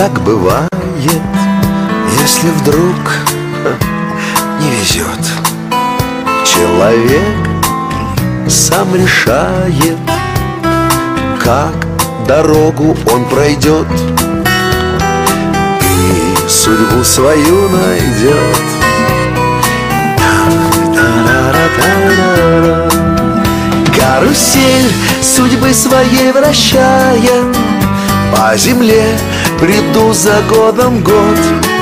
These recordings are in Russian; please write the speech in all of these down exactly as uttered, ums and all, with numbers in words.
так бывает, если вдруг не везет. Человек сам решает, как дорогу он пройдет и судьбу свою найдет. Карусель судьбы своей вращая, по земле бреду за годом год,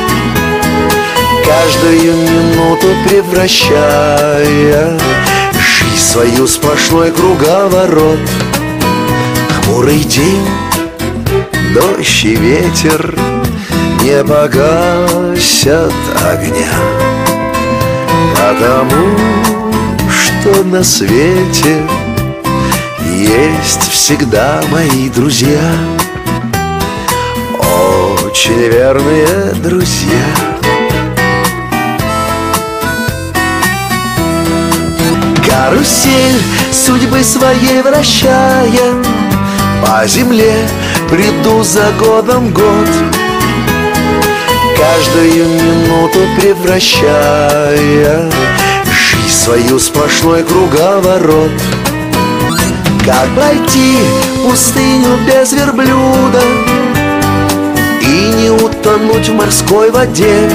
каждую минуту превращая жизнь свою сплошной круговорот. Хмурый день, дождь и ветер не погасят огня, потому что на свете есть всегда мои друзья, очень верные друзья. Карусель судьбы своей вращая, по земле бреду за годом год, каждую минуту превращая жизнь свою сплошной круговорот. Как пройти пустыню без верблюда и не утонуть в морской воде?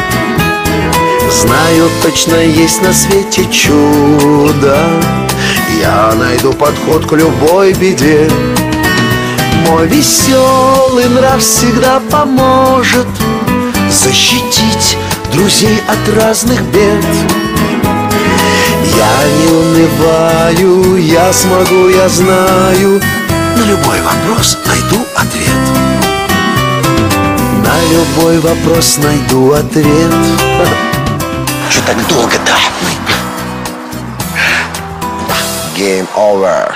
Знаю, точно есть на свете чудо, я найду подход к любой беде. Мой веселый нрав всегда поможет защитить друзей от разных бед. Я не унываю, я смогу, я знаю, на любой вопрос найду ответ. На любой вопрос найду ответ. Что так долго-то? Game over.